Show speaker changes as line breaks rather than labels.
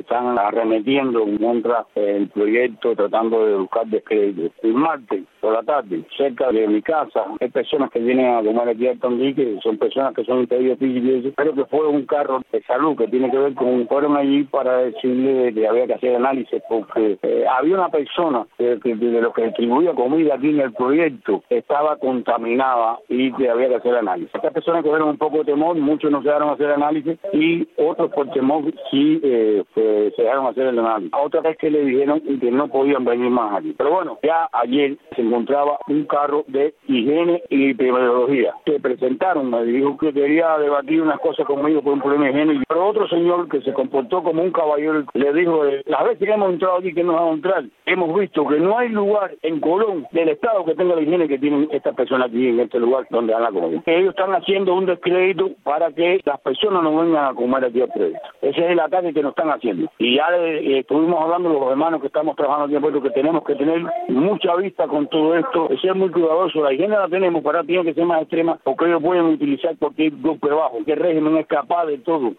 están arremetiendo contra el proyecto, tratando de buscar descrédito. El martes por la tarde, cerca de mi casa, hay personas que vienen a comer aquí al Tondique, son personas que son impedidos físicos, pero que fue un carro de salud que tiene que ver con, fueron allí para decirle que había que hacer análisis, porque había una persona de los que distribuía comida aquí en el proyecto, estaba contaminada y que había que hacer análisis. Estas personas cogieron un poco de temor, muchos no se dejaron hacer análisis y otros por temor sí se dejaron hacer el análisis. A otra vez que le dijeron que no podían venir más aquí. Pero bueno, ya ayer se encontraba un carro de higiene y epidemiología. Se presentaron, me dijo que quería debatir unas cosas conmigo por un problema de higiene, pero otro señor que se comportó como un caballero le dijo, las veces que hemos entrado aquí, que nos vamos a entrar, hemos visto que no hay lugar en Colón del Estado que tenga la higiene que tienen estas personas aquí en este lugar donde dan la comida. Ellos están haciendo un descrédito para que las personas no vengan a comer aquí al proyecto. Ese es el ataque que nos están haciendo. Y ya estuvimos hablando los hermanos que estamos trabajando aquí en Puerto, que tenemos que tener mucha vista con todo esto, ser muy cuidadosos. La higiene la tenemos, pero tiene que ser más extrema porque ellos pueden utilizar cualquier golpe bajo, que el régimen es capaz de todo.